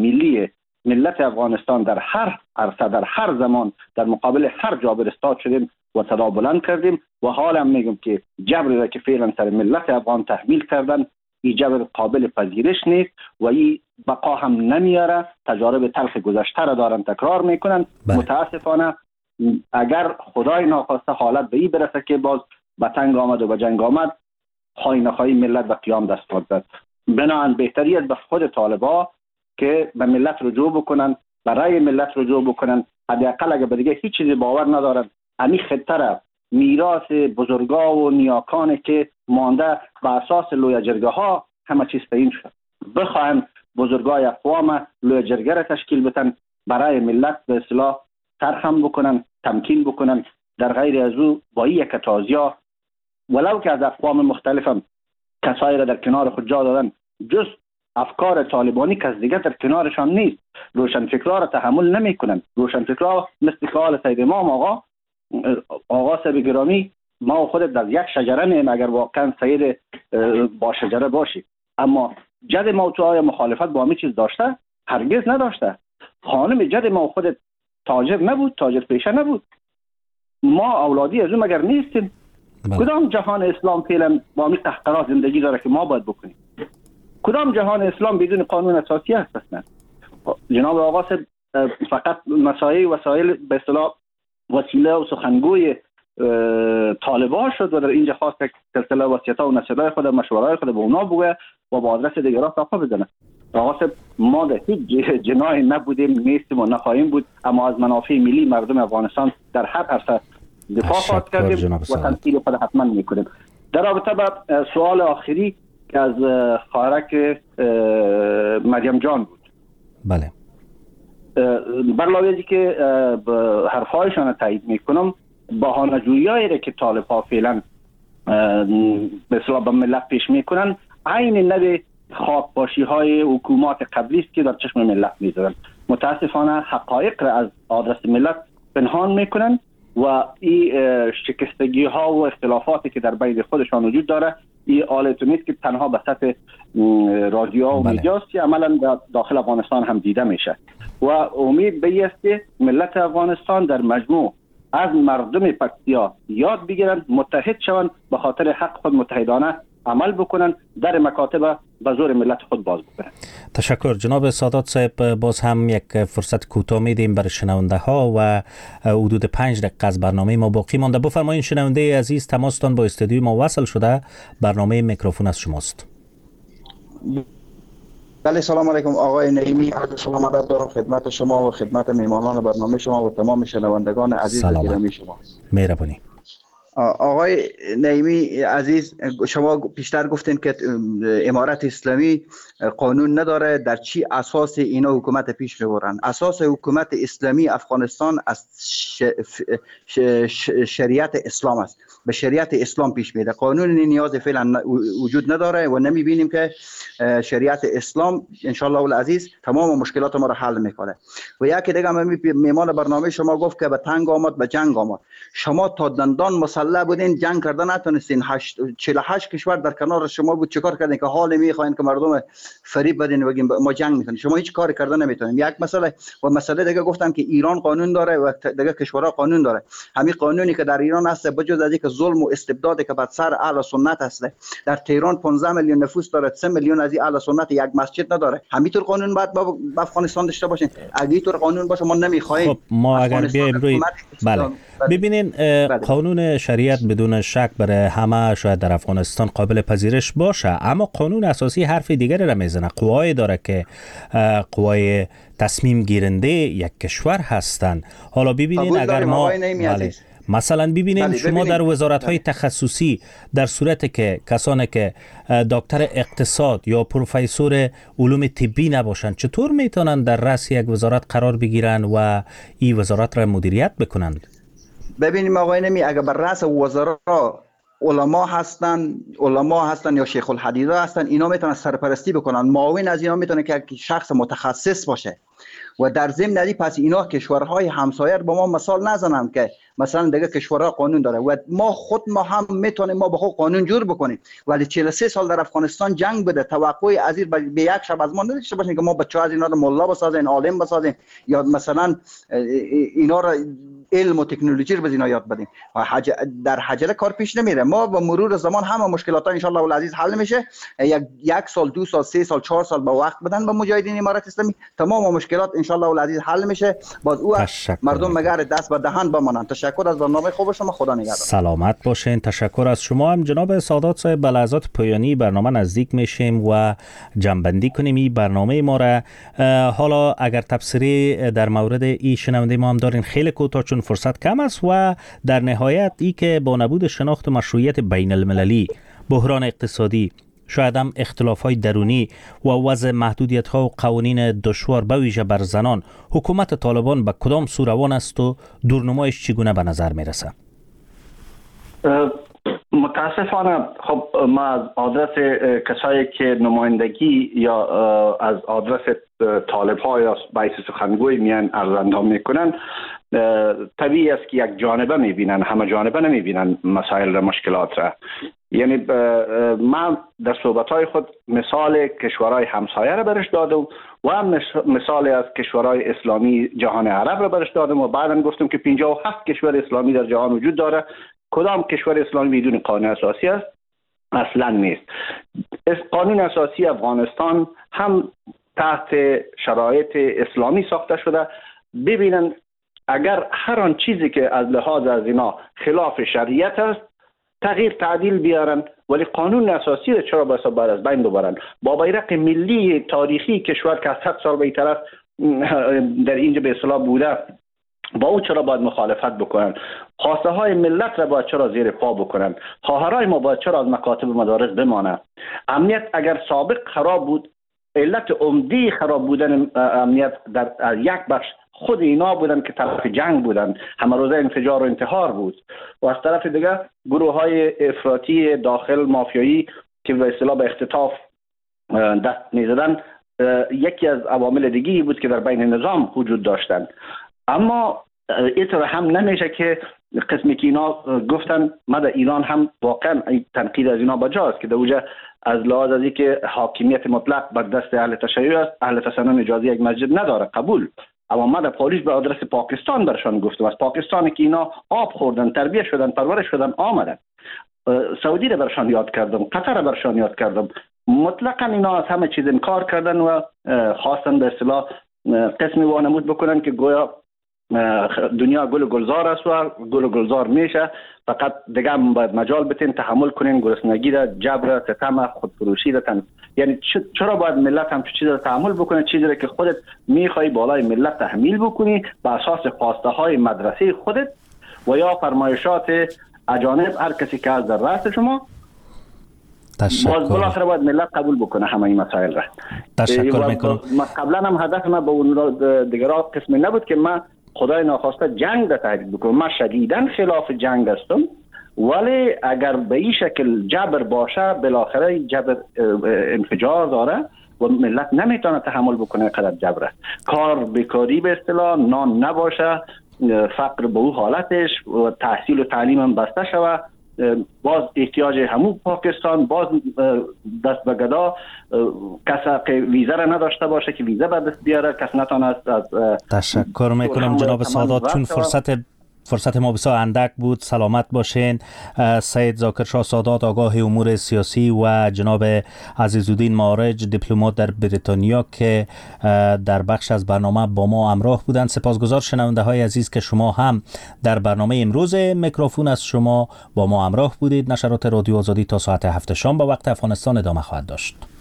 ملی ملت افغانستان در هر عرصه در هر زمان در مقابل هر جابر استاد شدیم و صدا بلند کردیم و حالا میگم که جبری را که فعلا سر ملت افغان تحمیل کردن این جبر قابل پذیرش نیست و این بقا هم نمیاره. تجارب تلخ گذشته را دارن تکرار میکنن. متاسفانه اگر خدای ناخواسته حالت به این برسه که باز به تنگ آمد و به جنگ آمد، خواهی نخواهی ملت به قیام دست خود زد. بنابراین بهتری است به خود طالبا که به ملت رجوع بکنن، برای ملت رجوع بکنن. حداقل اگر به دیگه هیچ چیزی باور ندارن، امی خطه را میراث بزرگا و نیاکانی که مانده به اساس لوی جرگه ها همه چیز تعیین شد، بخواهن بزرگای اقوام لوی جرگه را تشکیل بدن، برای ملت به اصطلاح ترخم بکنن، تمکین بکنن. در غیر از او با یک تازیا ولو که از اقوام مختلفم کسایی را در کنار خود جا دادن، جز افکار طالبانی کس دیگه در کنارشان نیست. روشنفکرها را تحمل نمی کنن. روشنفکرها مثل خال سید امام آقا صاحب گرامی، ما خودت در یک شجره نیم اگر واقعا سید با شجره باشی، اما جد ما تو آیا مخالفت با همین چیز داشته؟ هرگز نداشته. خانم جد ما خودت تاجر نبود، تاجر پیشه نبود. ما اولادی از اون مگر نیستیم؟ کدام جهان اسلام فعلا با همین تحقیرات زندگی داره که ما باید بکنیم؟ کدام جهان اسلام بدون قانون اساسی هست؟ اصلا جناب آقا فقط وسایل به اصطلاح وسیله و سخنگوی طالبان شد و در اینجا خواست که سلسله وصیت‌ها و نصیحت‌های خود، مشوره‌های خود به اونا بگه و با آدرس دیگران صفحه بزنه. آقا ما در هیچ جناحی نبودیم، نیستیم و نخواهیم بود، اما از منافع ملی مردم افغانستان در هر عرصه دفاع خواهد کردیم و تمثیل خود حتما میکنیم. در رابطه با سوال آخری که از خواهرک مریم جان بود، بله، برلاویزی که حرفایشان تایید میکنم، بهانه‌جویی‌هایی که طالب‌ها فعلا به اصطلاح به ملت پیش میکنن عین نوع خاک‌پاشی‌های حکومات قبلی است که در چشم ملت میذارن. متاسفانه حقایق را از آدرس ملت پنهان میکنن و این شکستگی ها و اختلافاتی که در بین خودشان وجود داره، این آلتو نیست که تنها به سطح رادیو و میدیاست، عملا داخل افغانستان هم دیده میشه و امید به این است که ملت افغانستان در مجموع از مردم پکتیا یاد بگیرن، متحد شوند، به خاطر حق خود متحدانه عمل بکنن، در مکاتب به زور ملت خود باز بکنن. تشکر جناب سادات صاحب. باز هم یک فرصت کوتاه میدیم برای شنونده ها و حدود 5 دقیقه از برنامه ما باقی مانده. بفرمایید شنونده عزیز، تماستان با استودیوی ما وصل شده، برنامه میکروفون از شماست. بله، سلام علیکم آقای نعیمی. عرض سلام ادب دارم خدمت شما و خدمت میهمانان برنامه شما و تمام شنوندگان عزیز و گرامی شما. مهربانی. آقای نعیمی عزیز، شما پیشتر گفتین که امارت اسلامی قانون نداره، در چی اساس اینا حکومت پیش میبرن؟ اساس حکومت اسلامی افغانستان از شریعت اسلام است، به شریعت اسلام پیش میره. قانون نیاز فعلا وجود نداره و نمیبینیم که شریعت اسلام انشالله العزیز تمام مشکلات ما را حل میکنه. و یکی دیگه میمان برنامه شما گفت که به تنگ آمد به جنگ آمد. شما تا دندان مسلح بودین، جنگ کردن نتونستین. 48 کشور در کنار شما بود، چیکار کردین که حال میخواین که مردم فریب بدین بگین ما جنگ میکنیم؟ شما هیچ کاری کردن نمیتونین. یک مسئله و مسئله دیگه گفتم که ایران قانون داره و دیگه کشورها قانون داره. همین قانونی که در ایران هست بجز از اینکه ظلم و استبدادی که بر سر اهل سنت هست، در تهران 15 میلیون نفوس داره، 3 میلیون از اهل سنت یک مسجد نداره. همینطور قانون باید با افغانستان داشته باشین. اگه اینطور قانون باشه ما نمیخوایم. خب ما اگر بیایم روی بله ببینین قانون شریعت بدون شک برای همه شاید در افغانستان قابل پذیرش باشه، اما قانون اساسی حرف دیگری را میزنه. قوای داره که قوای تصمیم گیرنده یک کشور هستند. حالا ببینین اگر ما مثلا ببینین شما در وزارت‌های تخصصی در صورتی که کسانی که دکتر اقتصاد یا پروفسور علوم طبی نباشند چطور میتونن در رأس یک وزارت قرار بگیرن و این وزارت را مدیریت بکنند؟ ببینیم آقای نمی، اگر بر رأس وزرا علما هستن یا شیخ الحدیث هستن، اینا میتونن سرپرستی بکنن. معاون از اینا میتونه که شخص متخصص باشه. و در ضمن ندی پس اینا کشورهای همسایه با ما مثال نزنن که مثلا دیگه کشورها قانون داره و ما هم میتونیم ما به خود قانون جور بکنیم. ولی 43 سال در افغانستان جنگ بوده، توقع از این به یک شب از ما نداشته باشین که ما بچه از اینا رو ملا بسازیم، عالم بسازیم یا مثلا اینا رو علم و تکنولوژی رو به اینا یاد بدیم. در حجله کار پیش نمیره. ما با مرور زمان همه مشکلات ها ان شاء الله العزیز حل میشه. یک سال، 2 سال، 3 سال، 4 سال با وقت بدن به مجاهدین امارت اسلامی، تمام مشکلات ان شاء الله العزیز حل میشه. باز او مردم مگر دست به دهن بمانند. تشکر از برنامه خوب شما. خدا نگهدار. سلامت باشین. تشکر از شما هم جناب سادات صاحب. به لحظات پایانی برنامه نزدیک میشیم و جنبندی کنیم این برنامه ما را. حالا اگر تبصره در مورد این شنونده ما هم دارین خیلی کوتاه چون فرصت کم است. و در نهایت ای که با نبود شناخت مشروعیت بین المللی، بحران اقتصادی، شاید هم اختلاف‌های درونی و وضع محدودیت‌ها و قوانین دشوار به ویژه بر زنان، حکومت طالبان به کدام سو روان است و دورنمایش چگونه به نظر میرسه؟ متاسفانه خب ما از آدرس کسایی که نمایندگی یا از آدرس طالب‌ها یا باعث سخنگوی میان ارزاندام میکنن، طبیعی است که یک جانبه میبینن، همه جانبه نمیبینن مسائل و مشکلات را. یعنی من در صحبت‌های خود مثال کشورهای همسایه را برش دادم و هم مثال از کشورهای اسلامی جهان عرب را برش دادم و بعداً گفتم که 57 کشور اسلامی در جهان وجود داره. کدام کشور اسلامی بدون قانون اساسی است؟ اصلا نیست. قانون اساسی افغانستان هم تحت شرایط اسلامی ساخته شده. ببینن اگر هر آن چیزی که از لحاظ از اینا خلاف شریعت است تغییر تعدیل بیارن، ولی قانون اساسی را چرا باید از بین ببرن؟ با بیرق ملی تاریخی کشور که از 100 سال به طرف در اینجا به اصطلاح بوده، با او چرا باید مخالفت بکنن؟ خواسته های ملت را باید چرا زیر پا بکنن؟ خواهرای ما باید چرا از مکاتب مدارس بمانه؟ امنیت اگر سابق خراب بود، علت عمده خراب بودن امنیت در یک بخش خود اینا بودن که طرف جنگ بودن، همه روزه انفجار و انتحار بود. و از طرف دیگه گروه های افراطی داخل مافیایی که به اصطلاح به اختطاف دست میزدن یکی از عوامل دیگی بود که در بین نظام وجود داشتن. اما اینطور هم نمیشه که قسمی که اینا گفتن. ما در ایران هم واقعا تنقید از اینا بجاست که در اوجه از لحاظ از اینکه حاکمیت مطلق بر دست اهل تشیع است، اهل تسنن اجازه یک مسجد نداره، قبول. اما ما در پاریس به آدرس پاکستان برشان گفتم، از پاکستانی که اینا آب خوردن، تربیت شدن، پرورش شدن، آمدن. سعودی را برشان یاد کردم، قطر را برشان یاد کردم. مطلقا اینا از همه چیز انکار کردن و خواستن به اصطلاح قسمی وانمود بکنن که گویا دنیا گل و گلزار است و گل و گلزار میشه، فقط دیگه هم باید مجال بتین، تحمل کنین گرسنگی را، جبر، ستم، خودفروشی را. یعنی چرا باید ملت هم چیزی را تحمل بکنه؟ چیزی را که خودت میخوای بالای ملت تحمیل بکنی به اساس خواسته های مدرسه خودت و یا فرمایشات اجانب، هر کسی که از در راست شما. باز بالاخره باید ملت قبول بکنه همه این مسائل را. تشکر میکنم. قبلا هم هدف من به اون دیگرها قسمی نبود که من خدای ناخواسته جنگ را تحریک بکنم. من شدیداً خلاف جنگ هستم، ولی اگر به این شکل جبر باشه بالاخره جبر انفجار داره و ملت نمیتونه تحمل بکنه قدر جبره. کار بیکاری به اصطلاح، نان نباشه، فقر به او حالتش و تحصیل و تعلیم هم بسته شوه، باز احتیاج همون پاکستان، باز دست به گدا، کسی ویزا را نداشته باشه که ویزا به دست بیاره، کسی نتونه از تشکر میکنم جناب سادات چون فرصت ما بسیار اندک بود. سلامت باشین. سید ذاکر شاه سادات آگاه امور سیاسی و جناب عزیزالدین مارج دیپلمات در بریتانیا که در بخش از برنامه با ما همراه بودند. سپاسگزار شنونده های عزیز که شما هم در برنامه امروز میکروفون از شما با ما همراه بودید. نشرات رادیو آزادی تا ساعت 7 شام به وقت افغانستان ادامه خواهد داشت.